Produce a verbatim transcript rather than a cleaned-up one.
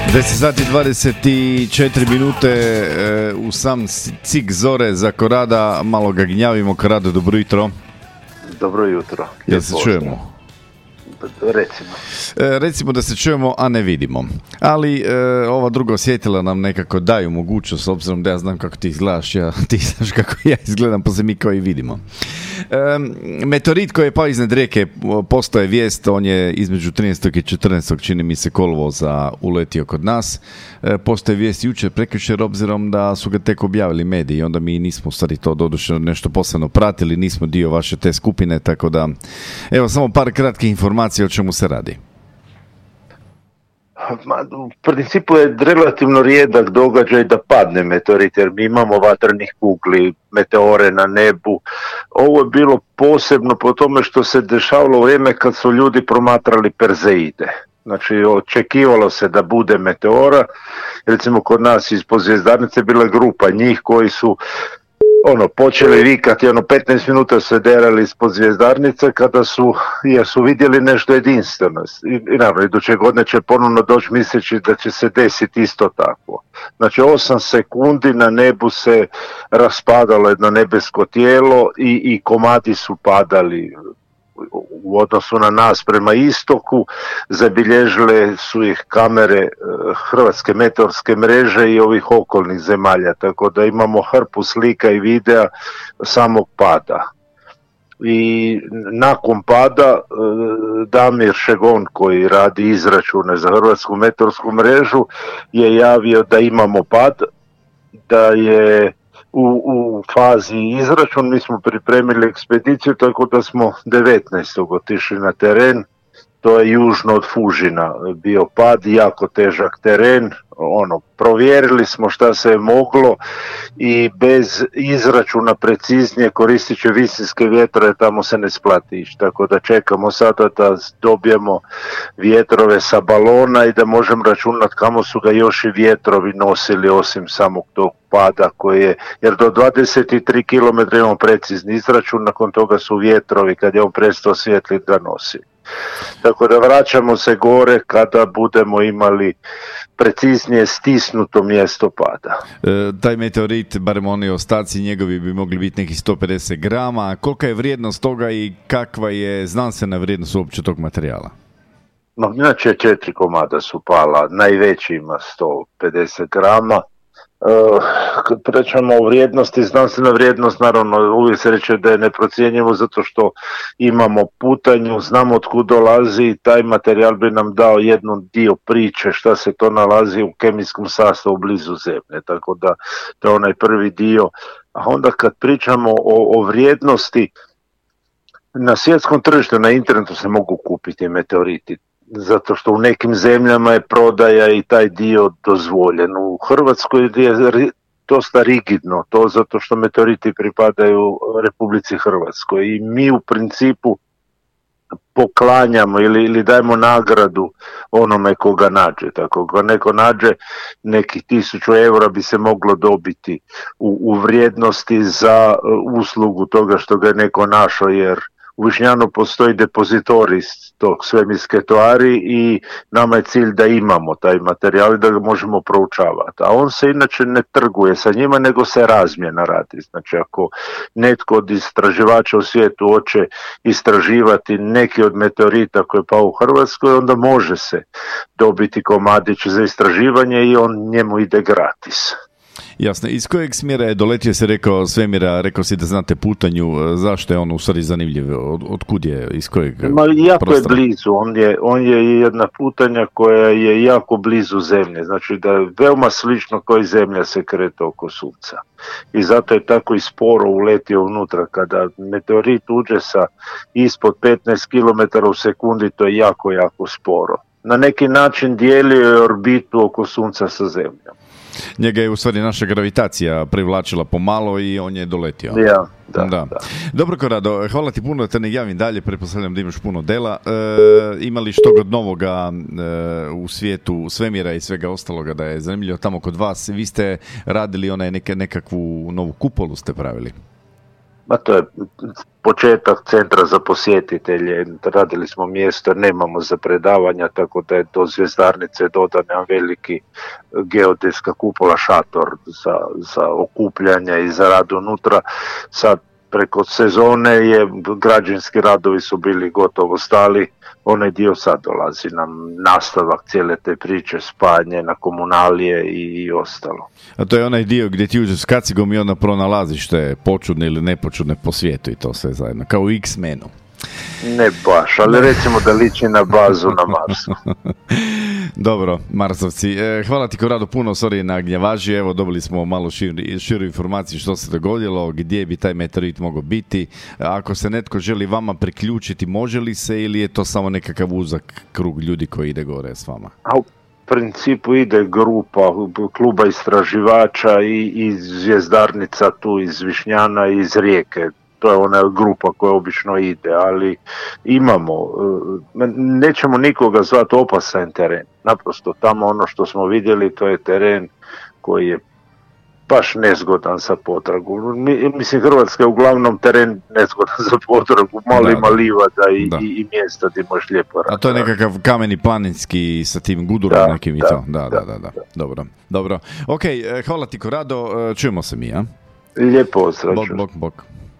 deset sati dvadeset četiri minute e, u sam cik zore za Korada, malo ga gnjavimo. Korado, dobro jutro. Dobro jutro. Jel se čujemo? Recimo. E, recimo da se čujemo, a ne vidimo. Ali e, ova druga osjetila nam nekako daju mogućnost, s obzirom da ja znam kako ti izgledaš, ja, ti znaš kako ja izgledam, pa se mi kao i vidimo. E, meteorit koji je pao iznad rijeke, postoje vijest, on je između trinaestog i četrnaestog čini mi se kolovoza uletio kod nas. E, postoje vijest jučer, prekjučer, obzirom da su ga tek objavili mediji i onda mi nismo u stvari to doduše nešto posebno pratili, nismo dio vaše te skupine, tako da evo samo par kratkih informacija o čemu se radi. U principu je relativno rijedak događaj da padne meteorit, jer mi imamo vatrenih kugli, meteore na nebu. Ovo je bilo posebno po tome što se dešavalo u vrijeme kad su ljudi promatrali Perzeide. Znači, očekivalo se da bude meteora. Recimo, kod nas ispod Zvjezdarnice bila je grupa njih koji su ono, počeli vikati, ono, petnaest minuta se derali ispod Zvjezdarnice kada su, jer su vidjeli nešto jedinstveno. I, i naravno, iduće godine će ponovno doći misleći da će se desiti isto tako. Znači, osam sekundi na nebu se raspadalo jedno nebesko tijelo i, i komadi su padali u odnosu na nas prema istoku. Zabilježile su ih kamere Hrvatske meteorske mreže i ovih okolnih zemalja, tako da imamo hrpu slika i videa samog pada. I nakon pada Damir Šegon, koji radi izračune za Hrvatsku meteorsku mrežu, je javio da imamo pad, da je U, u fazi izračun. Mi smo pripremili ekspediciju, tako da smo devetnaestog otišli na teren. To je južno od Fužina bio pad, jako težak teren. Ono, provjerili smo šta se je moglo i bez izračuna preciznije koristit će visinske vjetrove, tamo se ne splati ići. Tako da čekamo sada da dobijemo vjetrove sa balona i da možemo računati kamo su ga još i vjetrovi nosili osim samog tog pada koji je, jer do dvadeset tri kilometra imamo precizni izračun, nakon toga su vjetrovi kad je on prestao svijetlit ga nosi. Tako da vraćamo se gore kada budemo imali preciznije stisnuto mjesto pada. E, taj meteorit, barem oni ostaci njegovi, bi mogli biti nekih sto pedeset grama. Kolika je vrijednost toga i kakva je znanstvena vrijednost uopće tog materijala? No, inače četiri komada su pala, najveći ima sto pedeset grama. Uh, kad pričamo o vrijednosti, znanstvena vrijednost naravno uvijek se reče da je neprocjenjivo zato što imamo putanju, znamo od kud dolazi i taj materijal bi nam dao jednu dio priče šta se to nalazi u kemijskom sastavu blizu Zemlje, tako da to je onaj prvi dio. A onda kad pričamo o, o vrijednosti, na svjetskom tržištu, na internetu se mogu kupiti meteoriti, zato što u nekim zemljama je prodaja i taj dio dozvoljen. U Hrvatskoj je dosta rigidno to, zato što meteoriti pripadaju Republici Hrvatskoj i mi u principu poklanjamo ili, ili dajemo nagradu onome koga nađe. Tako ga neko nađe, nekih tisuću eura bi se moglo dobiti u, u vrijednosti za uslugu toga što ga je neko našao, jer u Višnjanu postoji depozitorij tog svemirske tvari i nama je cilj da imamo taj materijal i da ga možemo proučavati. A on se inače ne trguje sa njima, nego se razmjena radi. Znači ako netko od istraživača u svijetu hoće istraživati neki od meteorita koji je pao u Hrvatskoj, onda može se dobiti komadić za istraživanje i on njemu ide gratis. Jasno, iz kojeg smjera je doletio, se rekao svemira, rekao si da znate putanju, zašto je on u stvari zanimljiv, od, od kud je, iz kojeg Ma, jako prostora? Je blizu, on je, on je jedna putanja koja je jako blizu Zemlje, znači da je veoma slično kao i Zemlja se kreta oko Sunca. I zato je tako i sporo uletio unutra, kada meteorit uđe sa ispod petnaest kilometara u sekundi, to je jako, jako sporo. Na neki način dijelio je orbitu oko Sunca sa Zemljom. Njega je u stvari naša gravitacija privlačila pomalo i on je doletio. Ja, da, da. da. Dobro, Korado, hvala ti puno da te ne javim dalje, pretpostavljam da imaš puno dela. E, ima li što god novoga e, u svijetu svemira i svega ostaloga da je zanimljivo tamo kod vas? Vi ste radili onaj neke, nekakvu novu kupolu ste pravili. Ma to je početak centra za posjetitelje, radili smo mjesto, nemamo za predavanja, tako da je do Zvjezdarnice dodan jedan veliki geodetska kupola, šator za, za okupljanje i za rad unutra. Sad preko sezone je, građevinski radovi su bili gotovo stali, onaj dio sad dolazi nam nastavak cijele te priče, spajanje na komunalije i, i ostalo. A to je onaj dio gdje ti uđeš s kacigom i onda pronalaziš te počudne ili nepočudne po svijetu i to sve zajedno, kao u X-menu. Ne baš, ali recimo da liči na bazu na Marsu. Dobro, Marsovci, e, hvala ti Korado puno, sorry na gnjavaži, evo dobili smo malo širu, širu informaciju što se dogodilo, gdje bi taj meteorit mogao biti. Ako se netko želi vama priključiti, može li se ili je to samo nekakav uzak krug ljudi koji ide gore s vama? A u principu ide grupa kluba istraživača i iz Zvjezdarnica, tu iz Višnjana i iz Rijeke. To je ona grupa koja obično ide, ali imamo, nećemo nikoga zvati opasan teren. Naprosto tamo ono što smo vidjeli, to je teren koji je baš nezgodan za potragu. Mislim, Hrvatska je uglavnom teren nezgodan za potragu, malo da, ima livada i, i, i mjesta gdje možeš lijepo raditi. A to je nekakav kameni planinski sa tim gudurom da, nekim i to? Da, da, da, da, da. Dobro, dobro. Ok, hvala ti Korado, čujemo se mi, a? Lijepo, sreću. Bok, bok, bok.